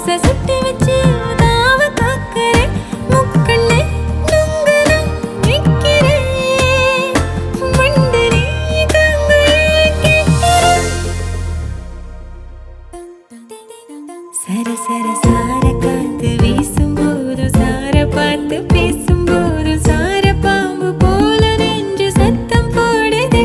சுட்டு வச்சு தாவ காக்கிறேன் முக்கல்ல நுங்கல நிக்கிறேன் மண்டரி கங்கையே கேட்கிறேன் சர சர சார காத்து வீசும்போது சார பார்த்து பேசும்போது சார பாம்பு போல நெஞ்சு சத்தம் போடுது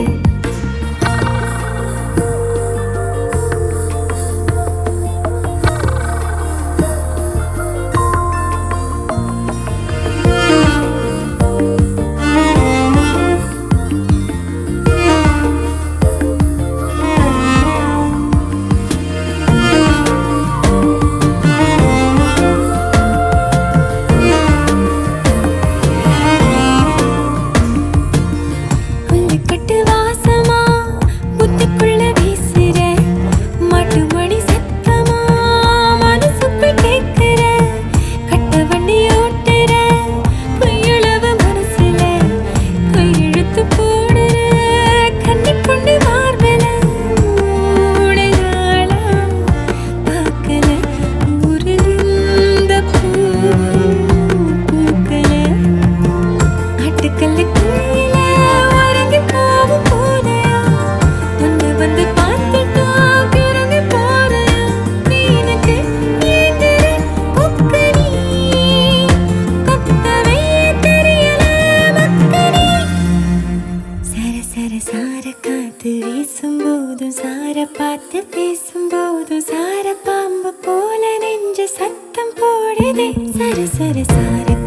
புல்லுக்கட்டு வாசமா புத்துக்குள்ள வீசுற மாட்டு மணி சத்தமா மனசுக்குள் கேட்கிற கட்ட வண்டி ஓட்டுற பொய்யுளவு மனசுல கையெழுத்து போடுற கண்ணி கொண்டு மார்பல மூணு நாளா பார்க்கல ஊரிலிருந்த பூ பூக்கல ஆட்டுக்கல்லு குயில உறங்கி போகும் போதையா ஒன்னு வந்து பார்த்துட்டா கிறங்கி போறையா மீனுக்கு ஏங்குற கொக்கனி கொத்தவே தெரியல மக்கனி சர சர சார காத்து வீசும்போதும் சார பார்த்து பேசும்போதும் சார பாம்பு போல நெஞ்சு சத்தம் போடுதே சர சர சார